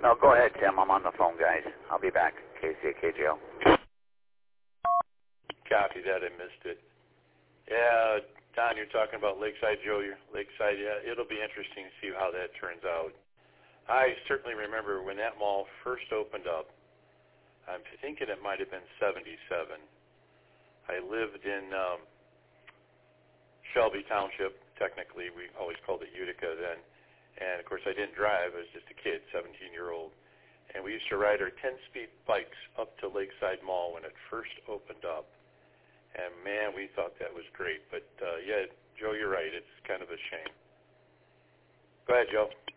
No, go ahead, Tim. I'm on the phone, guys. I'll be back. Casey at KGL. Copy that. I missed it. Yeah, Don, you're talking about Lakeside, Joe. Lakeside, yeah, it'll be interesting to see how that turns out. I certainly remember when that mall first opened up. I'm thinking it might have been 77. I lived in Shelby Township. Technically, we always called it Utica then. And, of course, I didn't drive. I was just a kid, 17-year-old. And we used to ride our 10-speed bikes up to Lakeside Mall when it first opened up. And, man, we thought that was great. But, yeah, Joe, you're right. It's kind of a shame. Go ahead, Joe.